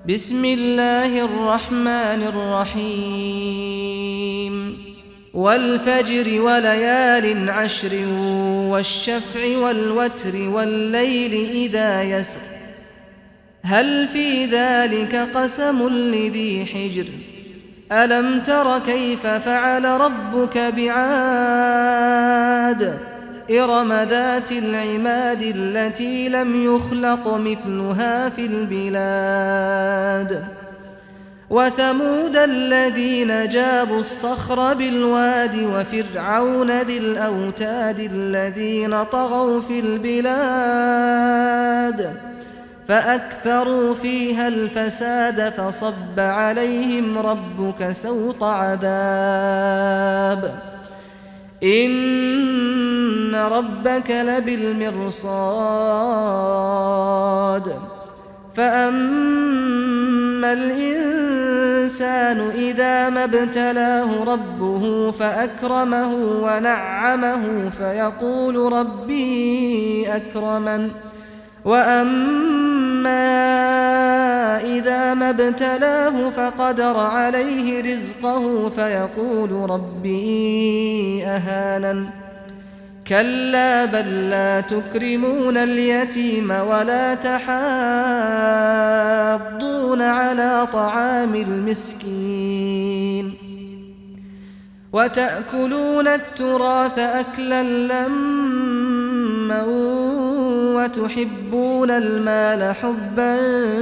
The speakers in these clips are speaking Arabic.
بسم الله الرحمن الرحيم والفجر وليال عشر والشفع والوتر والليل إذا يسر هل في ذلك قسم لذي حجر ألم تر كيف فعل ربك بعاد إرم ذات العماد التي لم يخلق مثلها في البلاد وثمود الذين جابوا الصخر بالواد وفرعون ذي الأوتاد الذين طغوا في البلاد فأكثروا فيها الفساد فصب عليهم ربك سوط عذاب إن ربك لبالمرصاد فأما الإنسان إذا ما ابتلاه ربه فأكرمه ونعمه فيقول ربي أكرمن وأما إذا ما ابتلاه فقدر عليه رزقه فيقول ربي أهانن كلا بل لا تكرمون اليتيم ولا تحاضون على طعام المسكين وتأكلون التراث أكلا لما وتحبون المال حبا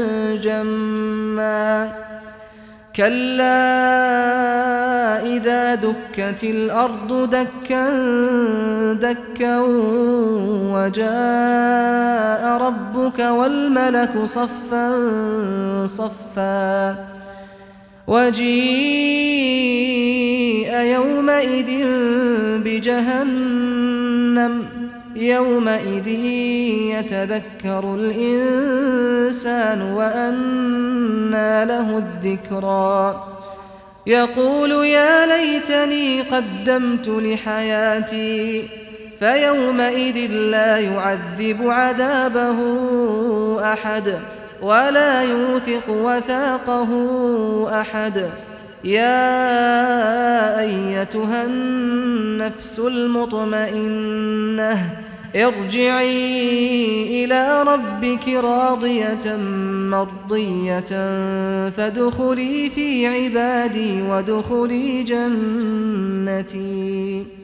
جما كلا إذا دكت الأرض دكا دكا وجاء ربك والملك صفا صفا وجيء يومئذ بجهنم يومئذ يتذكر الإنسان وأنى له الذكرى يقول يا ليتني قدمت لحياتي فيومئذ لا يعذب عذابه أحد ولا يوثق وثاقه أحد يا أيتها النفس المطمئنة ارجعي إلى ربك راضية مرضية فادخلي في عبادي وادخلي جنتي